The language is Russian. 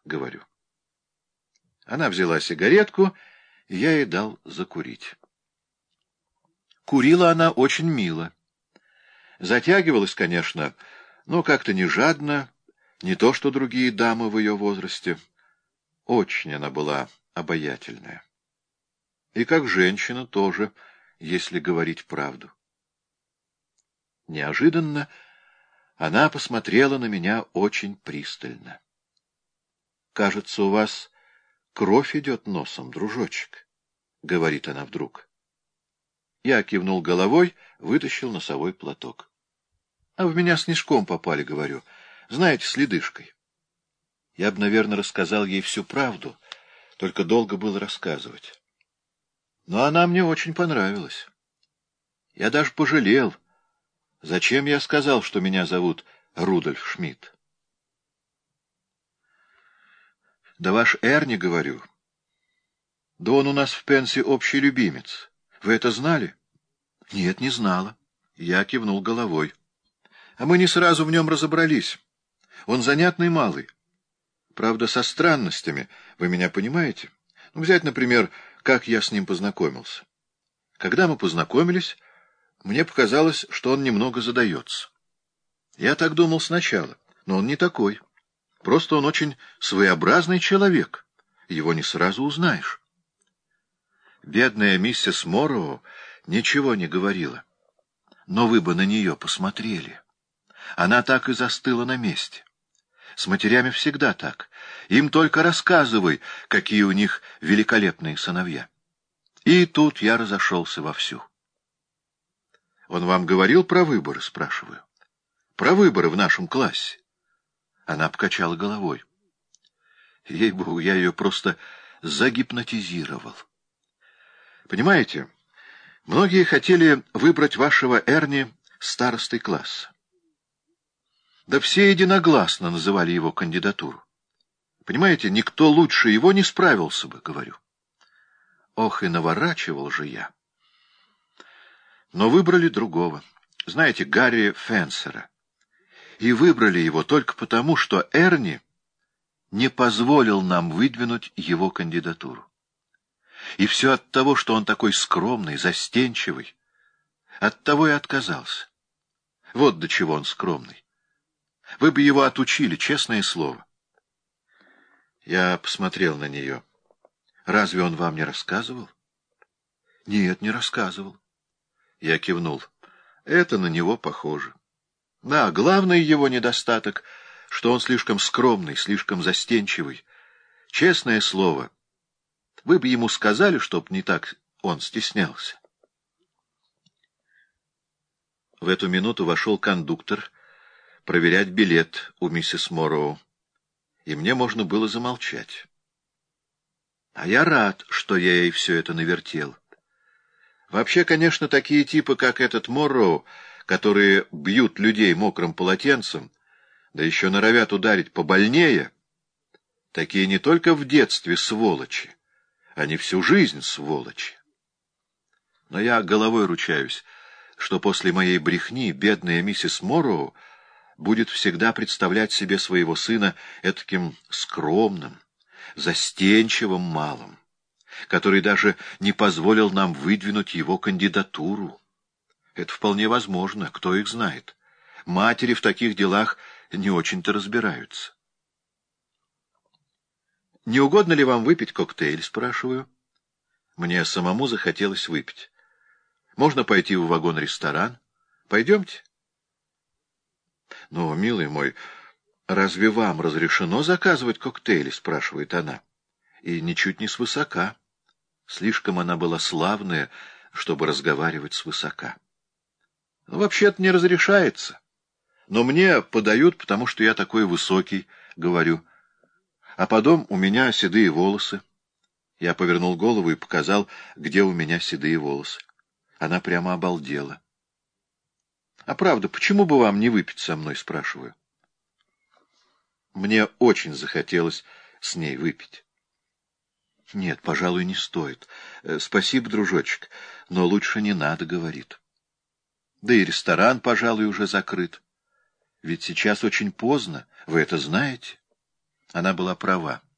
говорю. Она взяла сигаретку, и я ей дал закурить. Курила она очень мило. Затягивалась, конечно, но как-то не жадно, не то что другие дамы в ее возрасте. Очень она была обаятельная. И как женщина тоже, если говорить правду. Неожиданно она посмотрела на меня очень пристально. — Кажется, у вас кровь идет носом, дружочек, — говорит она вдруг. Я кивнул головой, вытащил носовой платок. — А в меня снежком попали, — говорю. — Знаете, с ледышкой. Я бы, наверное, рассказал ей всю правду, только долго было рассказывать. Но она мне очень понравилась. Я даже пожалел. Зачем я сказал, что меня зовут Рудольф Шмидт? Да ваш Эрни, говорю. Да он у нас в Пенсе общий любимец. Вы это знали? Нет, не знала. Я кивнул головой. А мы не сразу в нем разобрались. Он занятный малый. Правда, со странностями, вы меня понимаете? Ну, взять, например, как я с ним познакомился. Когда мы познакомились, мне показалось, что он немного задается. Я так думал сначала, но он не такой. Просто он очень своеобразный человек. Его не сразу узнаешь. Бедная миссис Морроу ничего не говорила. Но вы бы на нее посмотрели. Она так и застыла на месте. С матерями всегда так. Им только рассказывай, какие у них великолепные сыновья. И тут я разошелся вовсю. Он вам говорил про выборы, спрашиваю? Про выборы в нашем классе. Она покачала головой. Ей-богу, я ее просто загипнотизировал. Понимаете, многие хотели выбрать вашего Эрни старостой класса. Да все единогласно называли его кандидатуру. Понимаете, никто лучше его не справился бы, говорю. Ох, и наворачивал же я. Но выбрали другого. Знаете, Гарри Фенсера. И выбрали его только потому, что Эрни не позволил нам выдвинуть его кандидатуру. И все от того, что он такой скромный, застенчивый. Оттого и отказался. Вот до чего он скромный. Вы бы его отучили, честное слово. Я посмотрел на нее. Разве он вам не рассказывал? Нет, не рассказывал. Я кивнул. Это на него похоже. Да, главный его недостаток, что он слишком скромный, слишком застенчивый. Честное слово, вы бы ему сказали, чтоб не так он стеснялся. В эту минуту вошел кондуктор проверять билет у миссис Морроу, и мне можно было замолчать. А я рад, что я ей все это навертел. Вообще, конечно, такие типы, как этот Морроу, которые бьют людей мокрым полотенцем, да еще норовят ударить побольнее, такие не только в детстве сволочи, они всю жизнь сволочи. Но я головой ручаюсь, что после моей брехни бедная миссис Морроу будет всегда представлять себе своего сына этаким скромным, застенчивым малым, который даже не позволил нам выдвинуть его кандидатуру. Это вполне возможно, кто их знает. Матери в таких делах не очень-то разбираются. «Не угодно ли вам выпить коктейль?» — спрашиваю. Мне самому захотелось выпить. «Можно пойти в вагон-ресторан? Пойдемте?» «Ну, милый мой, разве вам разрешено заказывать коктейли?» — спрашивает она. И ничуть не свысока. Слишком она была славная, чтобы разговаривать свысока. Ну, вообще-то не разрешается. Но мне подают, потому что я такой высокий, говорю. А потом у меня седые волосы. Я повернул голову и показал, где у меня седые волосы. Она прямо обалдела. А правда, почему бы вам не выпить со мной, спрашиваю. Мне очень захотелось с ней выпить. Нет, пожалуй, не стоит. Спасибо, дружочек, но лучше не надо, говорит. Да и ресторан, пожалуй, уже закрыт. Ведь сейчас очень поздно, вы это знаете. Она была права.